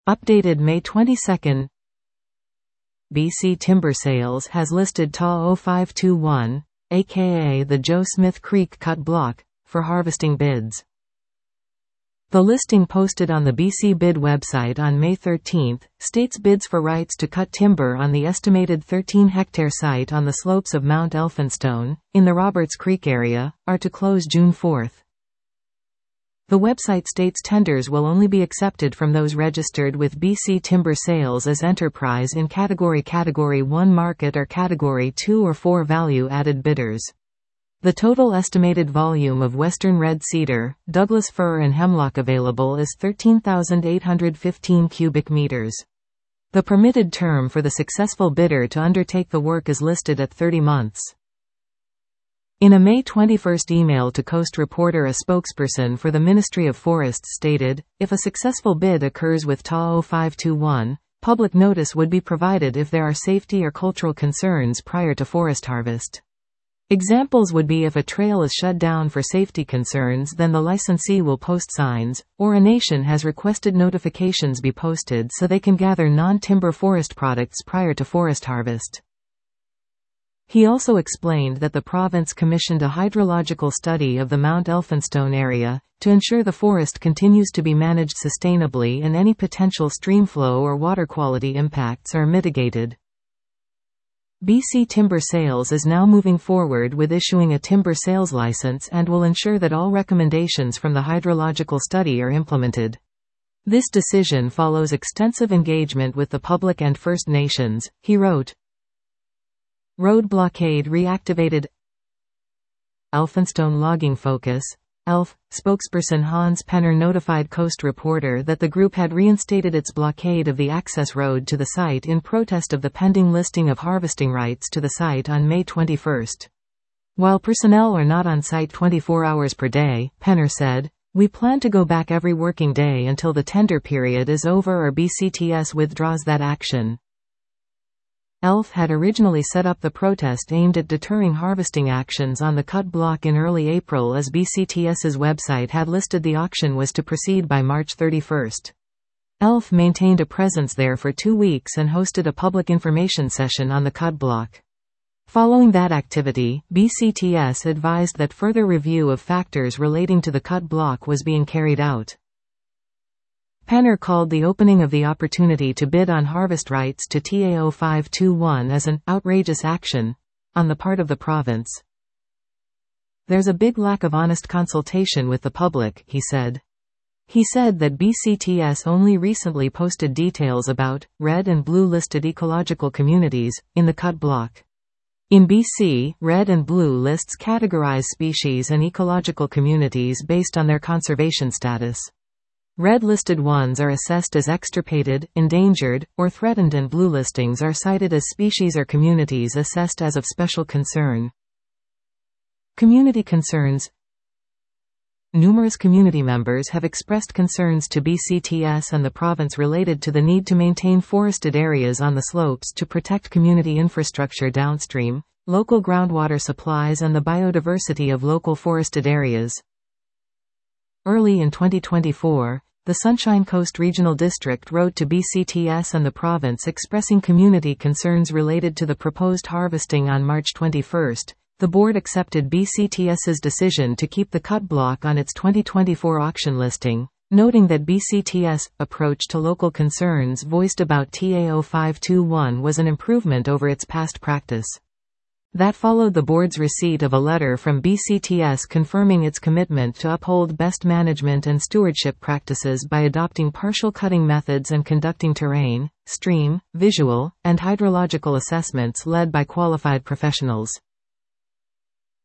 Updated May 22. BC Timber Sales has listed TA 0521, aka the Joe Smith Creek Cut Block, for harvesting bids. The listing posted on the BC Bid website on May 13 states bids for rights to cut timber on the estimated 13-hectare site on the slopes of Mount Elphinstone, in the Roberts Creek area, are to close June 4. The website states tenders will only be accepted from those registered with BC Timber Sales as enterprise in Category 1 market or Category 2 or 4 value-added bidders. The total estimated volume of western red cedar, Douglas fir and hemlock available is 13,815 cubic meters. The permitted term for the successful bidder to undertake the work is listed at 30 months. In a May 21 email to Coast Reporter, a spokesperson for the Ministry of Forests stated, if a successful bid occurs with TA 0521, public notice would be provided if there are safety or cultural concerns prior to forest harvest. Examples would be if a trail is shut down for safety concerns, then the licensee will post signs, or a nation has requested notifications be posted so they can gather non-timber forest products prior to forest harvest. He also explained that the province commissioned a hydrological study of the Mount Elphinstone area, to ensure the forest continues to be managed sustainably and any potential streamflow or water quality impacts are mitigated. BC Timber Sales is now moving forward with issuing a timber sales license and will ensure that all recommendations from the hydrological study are implemented. This decision follows extensive engagement with the public and First Nations, he wrote. Road blockade reactivated. Elphinstone Logging Focus, ELF, spokesperson Hans Penner notified Coast Reporter that the group had reinstated its blockade of the access road to the site in protest of the pending listing of harvesting rights to the site on May 21. While personnel are not on site 24 hours per day, Penner said, "We plan to go back every working day until the tender period is over or BCTS withdraws that action." ELF had originally set up the protest aimed at deterring harvesting actions on the cut block in early April, as BCTS's website had listed the auction was to proceed by March 31. ELF maintained a presence there for 2 weeks and hosted a public information session on the cut block. Following that activity, BCTS advised that further review of factors relating to the cut block was being carried out. Penner called the opening of the opportunity to bid on harvest rights to TA 0521 as an outrageous action on the part of the province. There's a big lack of honest consultation with the public, he said. He said that BCTS only recently posted details about red and blue listed ecological communities in the cut block. In BC, red and blue lists categorize species and ecological communities based on their conservation status. Red-listed ones are assessed as extirpated, endangered, or threatened, and blue listings are cited as species or communities assessed as of special concern. Community concerns. Numerous community members have expressed concerns to BCTS and the province related to the need to maintain forested areas on the slopes to protect community infrastructure downstream, local groundwater supplies, and the biodiversity of local forested areas. Early in 2024, the Sunshine Coast Regional District wrote to BCTS and the province expressing community concerns related to the proposed harvesting. On March 21, the board accepted BCTS's decision to keep the cut block on its 2024 auction listing, noting that BCTS' approach to local concerns voiced about TA 0521 was an improvement over its past practice. That followed the board's receipt of a letter from BCTS confirming its commitment to uphold best management and stewardship practices by adopting partial cutting methods and conducting terrain, stream, visual, and hydrological assessments led by qualified professionals.